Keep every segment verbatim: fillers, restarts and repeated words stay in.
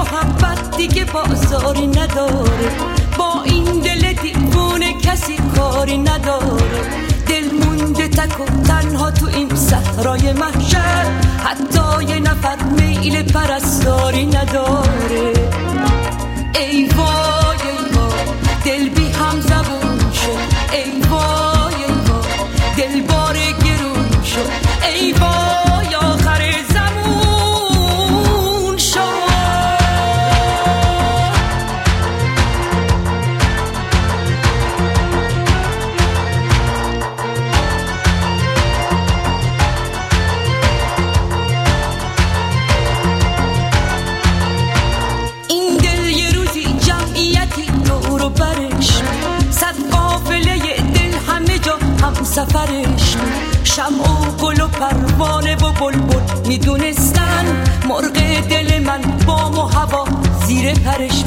محبت دیگه بازاری نداره، با این دل دیوونه کسی کاری نداره. دل مونده تک و تنها تو این صحرای محشر، حتی یه نفر میل پرستاری نداره. ای وای ای وای دل بی هم زبون شد، ای وای ای وای دل بار گرون شد، ای وای آخر زمون شد. این دل یه روزی جمعیتی دور و برش، صد قافله دل همه جا هم سفرش. شمع و گل و پروانه و بلبل میدونستن مرغ دل من بام و هوا زیر پرش.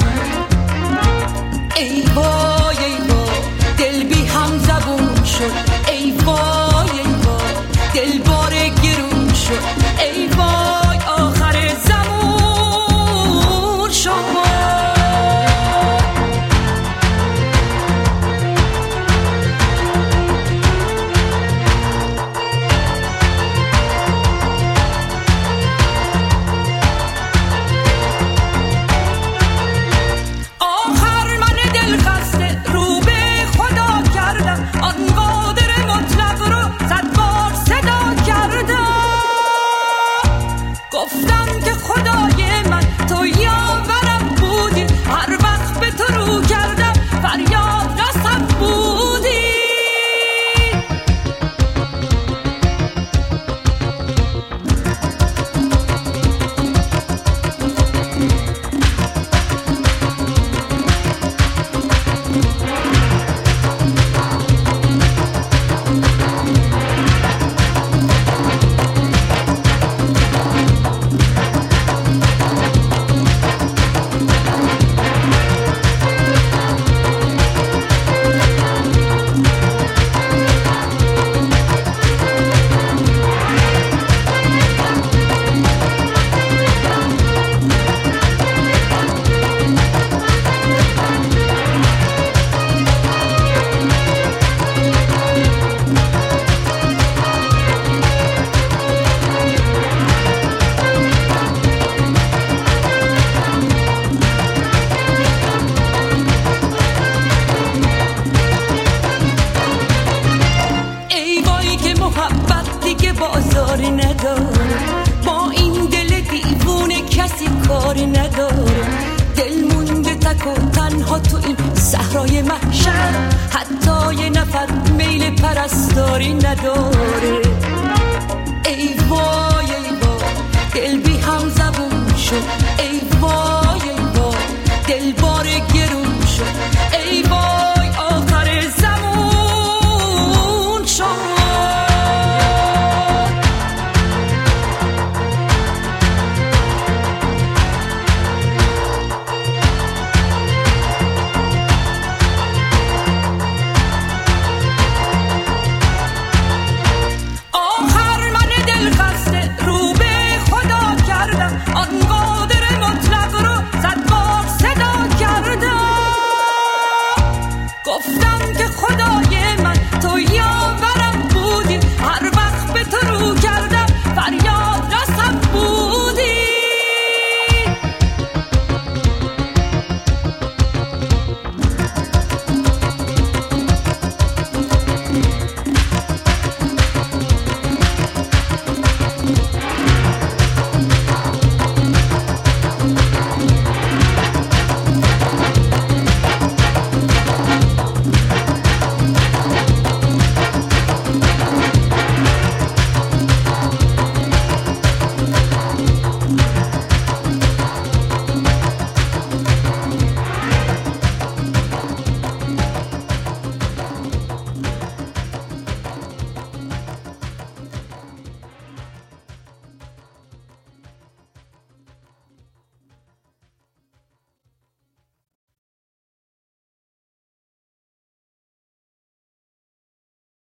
ای وای ای وای دل بی هم زبون شد، ای وای ای وای دل بار گرون شد، ای وای آخر زمون شد. بازاری نداره، با این دل دیوونه کسی کاری نداره. دل مونده تک و تنها تو این صحرای محشر، حتی یه نفر میل پرستاری نداره. ای وای ای وای دل بی هم زبون شد،